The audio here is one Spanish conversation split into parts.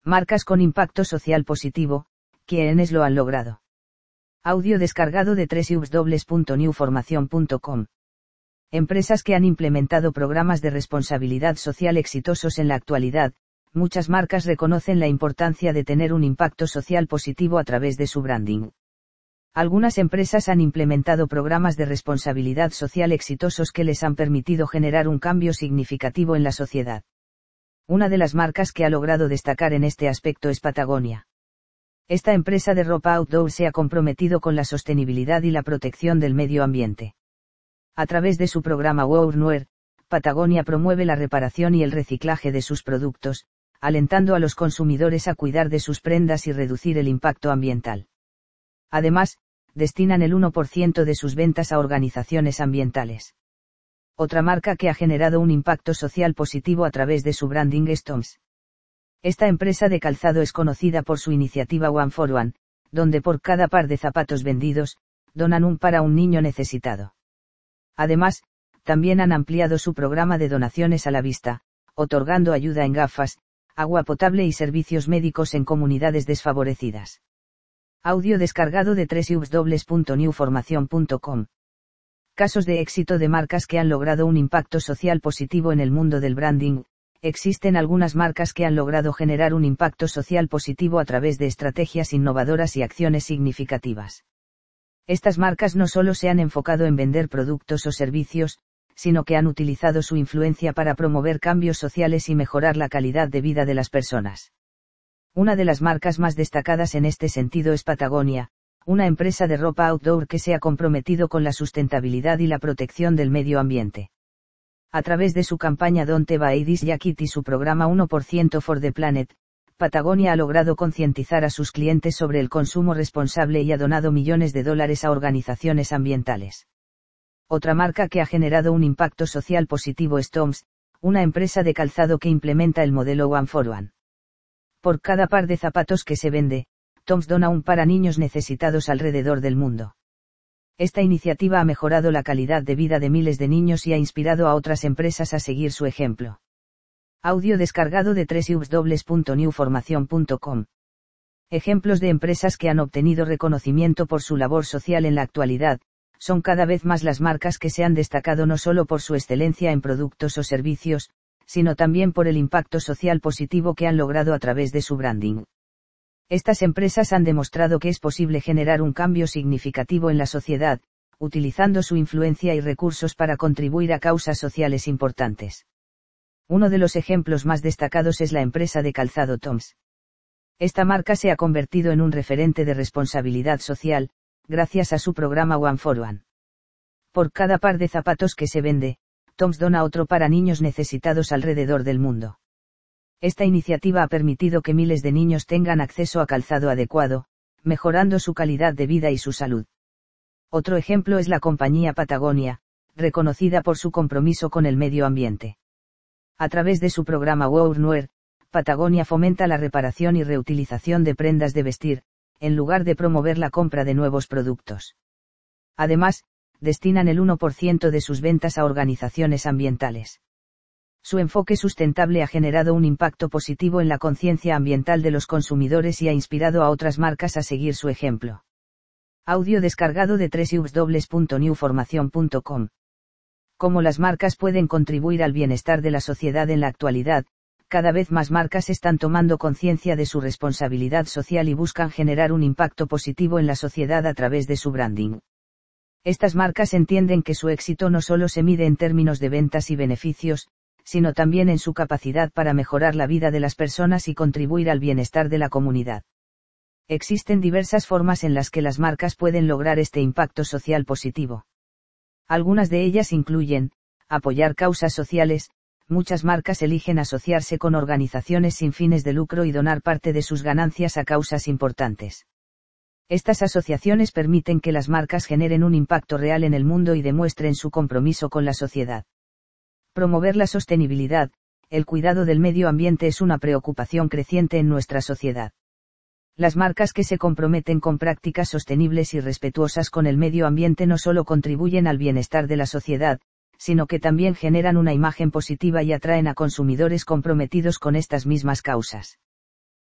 Marcas con impacto social positivo, ¿quiénes lo han logrado? Audio descargado de www.newformacion.com. Empresas que han implementado programas de responsabilidad social exitosos en la actualidad. Muchas marcas reconocen la importancia de tener un impacto social positivo a través de su branding. Algunas empresas han implementado programas de responsabilidad social exitosos que les han permitido generar un cambio significativo en la sociedad. Una de las marcas que ha logrado destacar en este aspecto es Patagonia. Esta empresa de ropa outdoor se ha comprometido con la sostenibilidad y la protección del medio ambiente. A través de su programa Wear, Patagonia promueve la reparación y el reciclaje de sus productos, alentando a los consumidores a cuidar de sus prendas y reducir el impacto ambiental. Además, destinan el 1% de sus ventas a organizaciones ambientales. Otra marca que ha generado un impacto social positivo a través de su branding es Toms. Esta empresa de calzado es conocida por su iniciativa One for One, donde por cada par de zapatos vendidos, donan un par a un niño necesitado. Además, también han ampliado su programa de donaciones a la vista, otorgando ayuda en gafas, agua potable y servicios médicos en comunidades desfavorecidas. Audio descargado de www.newformacion.com. Casos de éxito de marcas que han logrado un impacto social positivo en el mundo del branding. Existen algunas marcas que han logrado generar un impacto social positivo a través de estrategias innovadoras y acciones significativas. Estas marcas no solo se han enfocado en vender productos o servicios, sino que han utilizado su influencia para promover cambios sociales y mejorar la calidad de vida de las personas. Una de las marcas más destacadas en este sentido es Patagonia, una empresa de ropa outdoor que se ha comprometido con la sustentabilidad y la protección del medio ambiente. A través de su campaña Don't Buy This Jacket y su programa 1% for the Planet, Patagonia ha logrado concientizar a sus clientes sobre el consumo responsable y ha donado millones de dólares a organizaciones ambientales. Otra marca que ha generado un impacto social positivo es Toms, una empresa de calzado que implementa el modelo One for One. Por cada par de zapatos que se vende, Toms dona un par a niños necesitados alrededor del mundo. Esta iniciativa ha mejorado la calidad de vida de miles de niños y ha inspirado a otras empresas a seguir su ejemplo. Audio descargado de www.newformacion.com. Ejemplos de empresas que han obtenido reconocimiento por su labor social en la actualidad. Son cada vez más las marcas que se han destacado no solo por su excelencia en productos o servicios, sino también por el impacto social positivo que han logrado a través de su branding. Estas empresas han demostrado que es posible generar un cambio significativo en la sociedad, utilizando su influencia y recursos para contribuir a causas sociales importantes. Uno de los ejemplos más destacados es la empresa de calzado Toms. Esta marca se ha convertido en un referente de responsabilidad social, gracias a su programa One for One. Por cada par de zapatos que se vende, Toms dona otro par a niños necesitados alrededor del mundo. Esta iniciativa ha permitido que miles de niños tengan acceso a calzado adecuado, mejorando su calidad de vida y su salud. Otro ejemplo es la compañía Patagonia, reconocida por su compromiso con el medio ambiente. A través de su programa Wear, Patagonia fomenta la reparación y reutilización de prendas de vestir, en lugar de promover la compra de nuevos productos. Además, destinan el 1% de sus ventas a organizaciones ambientales. Su enfoque sustentable ha generado un impacto positivo en la conciencia ambiental de los consumidores y ha inspirado a otras marcas a seguir su ejemplo. Audio descargado de www.newformacion.com. Cómo las marcas pueden contribuir al bienestar de la sociedad en la actualidad. Cada vez más marcas están tomando conciencia de su responsabilidad social y buscan generar un impacto positivo en la sociedad a través de su branding. Estas marcas entienden que su éxito no solo se mide en términos de ventas y beneficios, sino también en su capacidad para mejorar la vida de las personas y contribuir al bienestar de la comunidad. Existen diversas formas en las que las marcas pueden lograr este impacto social positivo. Algunas de ellas incluyen, apoyar causas sociales. Muchas marcas eligen asociarse con organizaciones sin fines de lucro y donar parte de sus ganancias a causas importantes. Estas asociaciones permiten que las marcas generen un impacto real en el mundo y demuestren su compromiso con la sociedad. Promover la sostenibilidad. El cuidado del medio ambiente es una preocupación creciente en nuestra sociedad. Las marcas que se comprometen con prácticas sostenibles y respetuosas con el medio ambiente no solo contribuyen al bienestar de la sociedad, sino que también generan una imagen positiva y atraen a consumidores comprometidos con estas mismas causas.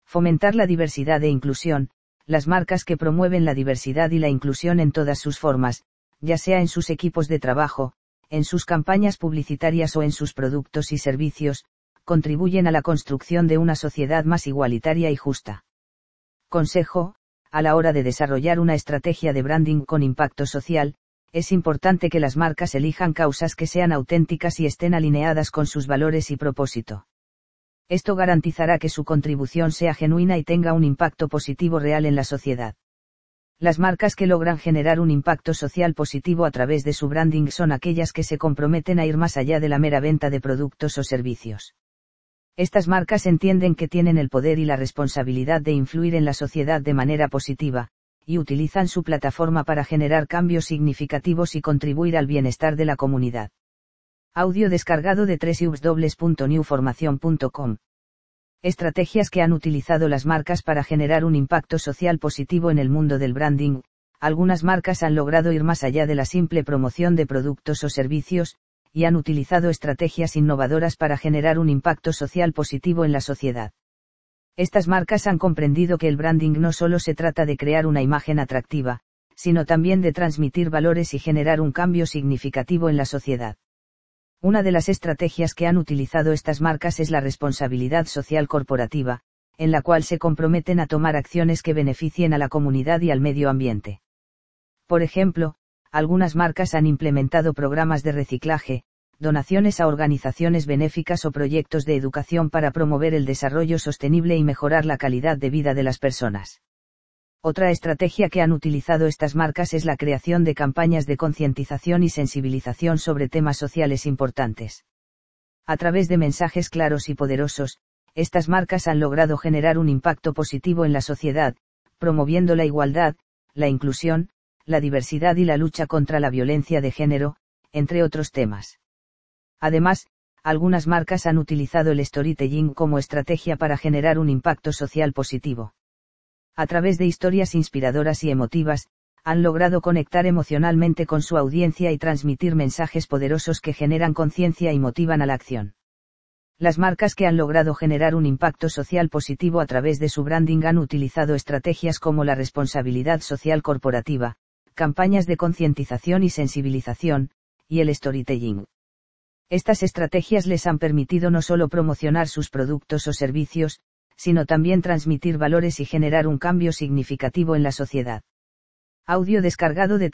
Fomentar la diversidad e inclusión. Las marcas que promueven la diversidad y la inclusión en todas sus formas, ya sea en sus equipos de trabajo, en sus campañas publicitarias o en sus productos y servicios, contribuyen a la construcción de una sociedad más igualitaria y justa. Consejo: a la hora de desarrollar una estrategia de branding con impacto social, es importante que las marcas elijan causas que sean auténticas y estén alineadas con sus valores y propósito. Esto garantizará que su contribución sea genuina y tenga un impacto positivo real en la sociedad. Las marcas que logran generar un impacto social positivo a través de su branding son aquellas que se comprometen a ir más allá de la mera venta de productos o servicios. Estas marcas entienden que tienen el poder y la responsabilidad de influir en la sociedad de manera positiva, y utilizan su plataforma para generar cambios significativos y contribuir al bienestar de la comunidad. Audio descargado de www.newformacion.com. Estrategias que han utilizado las marcas para generar un impacto social positivo en el mundo del branding. Algunas marcas han logrado ir más allá de la simple promoción de productos o servicios, y han utilizado estrategias innovadoras para generar un impacto social positivo en la sociedad. Estas marcas han comprendido que el branding no solo se trata de crear una imagen atractiva, sino también de transmitir valores y generar un cambio significativo en la sociedad. Una de las estrategias que han utilizado estas marcas es la responsabilidad social corporativa, en la cual se comprometen a tomar acciones que beneficien a la comunidad y al medio ambiente. Por ejemplo, algunas marcas han implementado programas de reciclaje, donaciones a organizaciones benéficas o proyectos de educación para promover el desarrollo sostenible y mejorar la calidad de vida de las personas. Otra estrategia que han utilizado estas marcas es la creación de campañas de concientización y sensibilización sobre temas sociales importantes. A través de mensajes claros y poderosos, estas marcas han logrado generar un impacto positivo en la sociedad, promoviendo la igualdad, la inclusión, la diversidad y la lucha contra la violencia de género, entre otros temas. Además, algunas marcas han utilizado el storytelling como estrategia para generar un impacto social positivo. A través de historias inspiradoras y emotivas, han logrado conectar emocionalmente con su audiencia y transmitir mensajes poderosos que generan conciencia y motivan a la acción. Las marcas que han logrado generar un impacto social positivo a través de su branding han utilizado estrategias como la responsabilidad social corporativa, campañas de concientización y sensibilización, y el storytelling. Estas estrategias les han permitido no solo promocionar sus productos o servicios, sino también transmitir valores y generar un cambio significativo en la sociedad. Audio descargado de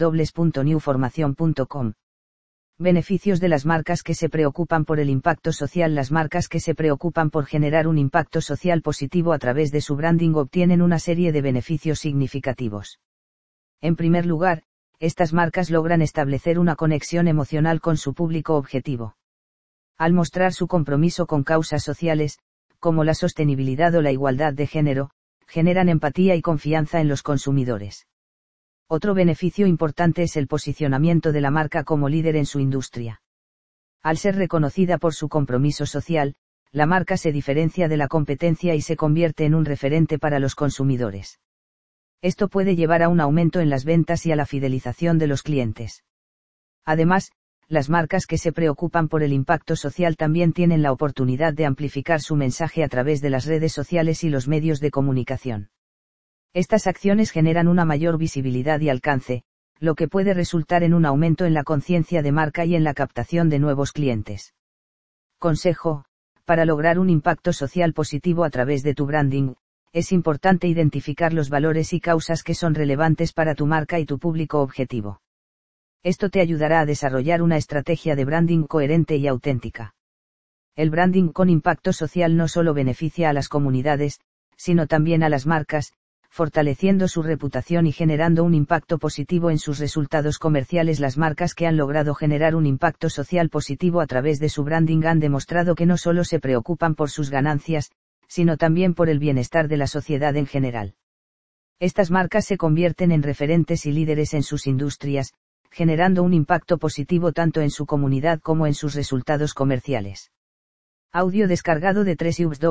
www.newformacion.com. Beneficios de las marcas que se preocupan por el impacto social. Las marcas que se preocupan por generar un impacto social positivo a través de su branding obtienen una serie de beneficios significativos. En primer lugar, estas marcas logran establecer una conexión emocional con su público objetivo. Al mostrar su compromiso con causas sociales, como la sostenibilidad o la igualdad de género, generan empatía y confianza en los consumidores. Otro beneficio importante es el posicionamiento de la marca como líder en su industria. Al ser reconocida por su compromiso social, la marca se diferencia de la competencia y se convierte en un referente para los consumidores. Esto puede llevar a un aumento en las ventas y a la fidelización de los clientes. Además, las marcas que se preocupan por el impacto social también tienen la oportunidad de amplificar su mensaje a través de las redes sociales y los medios de comunicación. Estas acciones generan una mayor visibilidad y alcance, lo que puede resultar en un aumento en la conciencia de marca y en la captación de nuevos clientes. Consejo: para lograr un impacto social positivo a través de tu branding, es importante identificar los valores y causas que son relevantes para tu marca y tu público objetivo. Esto te ayudará a desarrollar una estrategia de branding coherente y auténtica. El branding con impacto social no solo beneficia a las comunidades, sino también a las marcas, fortaleciendo su reputación y generando un impacto positivo en sus resultados comerciales. Las marcas que han logrado generar un impacto social positivo a través de su branding han demostrado que no solo se preocupan por sus ganancias, sino también por el bienestar de la sociedad en general. Estas marcas se convierten en referentes y líderes en sus industrias, generando un impacto positivo tanto en su comunidad como en sus resultados comerciales. Audio descargado de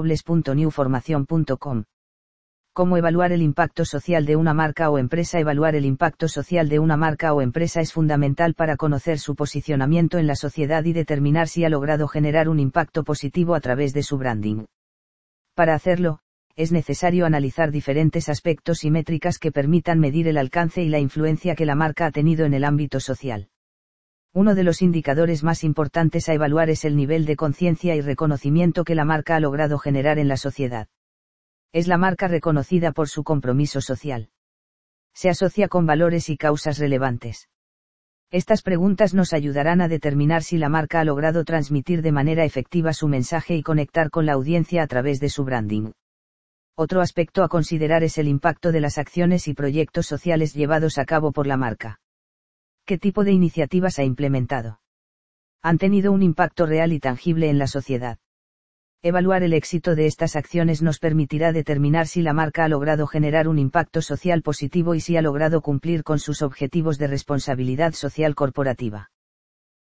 www.newformacion.com. ¿Cómo evaluar el impacto social de una marca o empresa? Evaluar el impacto social de una marca o empresa es fundamental para conocer su posicionamiento en la sociedad y determinar si ha logrado generar un impacto positivo a través de su branding. Para hacerlo, es necesario analizar diferentes aspectos y métricas que permitan medir el alcance y la influencia que la marca ha tenido en el ámbito social. Uno de los indicadores más importantes a evaluar es el nivel de conciencia y reconocimiento que la marca ha logrado generar en la sociedad. ¿Es la marca reconocida por su compromiso social? ¿Se asocia con valores y causas relevantes? Estas preguntas nos ayudarán a determinar si la marca ha logrado transmitir de manera efectiva su mensaje y conectar con la audiencia a través de su branding. Otro aspecto a considerar es el impacto de las acciones y proyectos sociales llevados a cabo por la marca. ¿Qué tipo de iniciativas ha implementado? ¿Han tenido un impacto real y tangible en la sociedad? Evaluar el éxito de estas acciones nos permitirá determinar si la marca ha logrado generar un impacto social positivo y si ha logrado cumplir con sus objetivos de responsabilidad social corporativa.